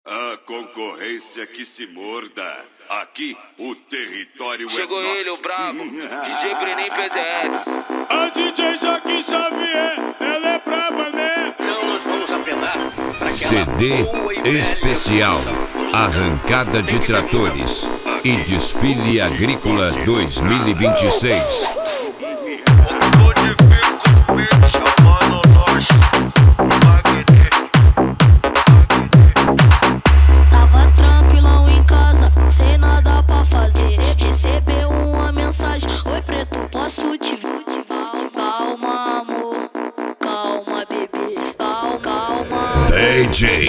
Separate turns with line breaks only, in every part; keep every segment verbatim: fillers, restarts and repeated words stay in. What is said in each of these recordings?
A concorrência que se morda. Aqui o território
Chegou
é nosso.
ele, o brabo, D J Brenin P Z S.
A D J Joaquim Xavier, ela é braba, né?
Então nós vamos apelar para
C D especial Arrancada de Tratores e Desfile Agrícola dois mil e vinte e seis.
Tava tranquilão em casa, sem nada pra fazer. Recebeu uma mensagem: oi preto, posso te ver? Calma amor, calma bebê, calma, calma.
D J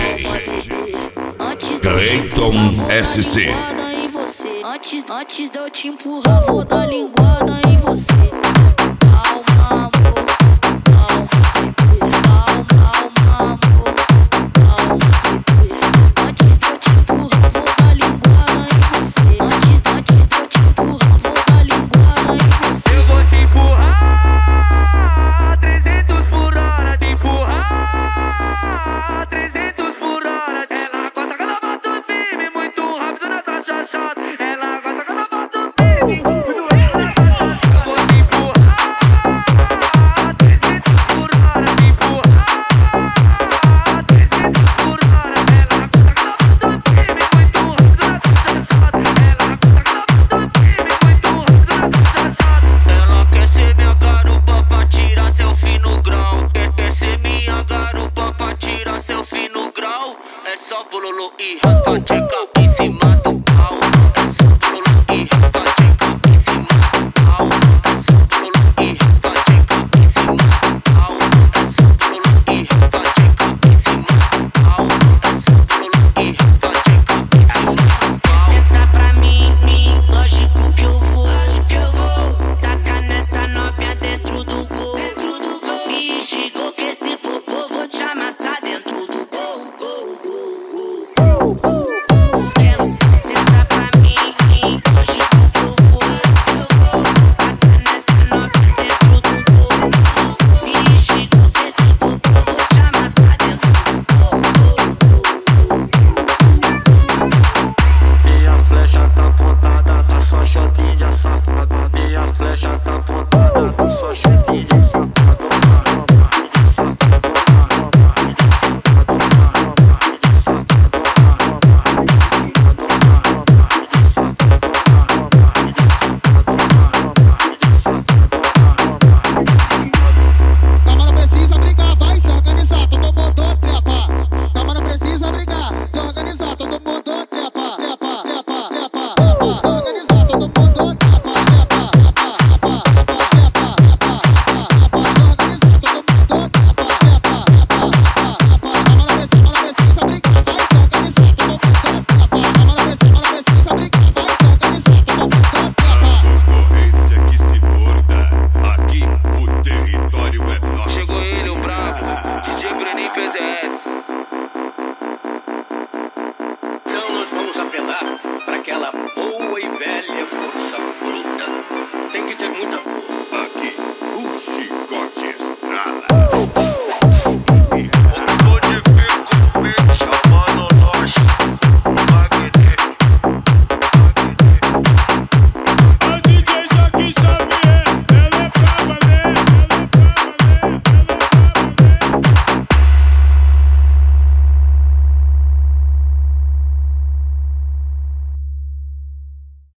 Clayton S C.
Antes, antes de eu te empurrar, vou dar linguada em você. Calma amor, calma bebê, calma, calma amor, calma bebê. Antes de eu te empurrar, vou dar linguada em você. Antes, antes de eu te empurrar, vou dar linguada em você.
Eu vou te empurrar trezentos por hora, te empurrar trezentos por hora. Ela gosta quando eu bato firme, muito rápido na tua chachada. Ela gosta quando eu bato firme, muito rápido na tua chachada. Eu vou te empurrar trezentos por hora, te empurrar trezentos por hora. Ela gosta quando eu bato firme, muito rápido na tua chachada. Ela gosta quando eu bato firme, muito rápido na tua chachada. Ela quer ser minha garupa pra tirar selfie no grau. Quer, quer ser minha garupa pra tirar selfie no grau. É só bololô e raspa tcheca em cima do pau.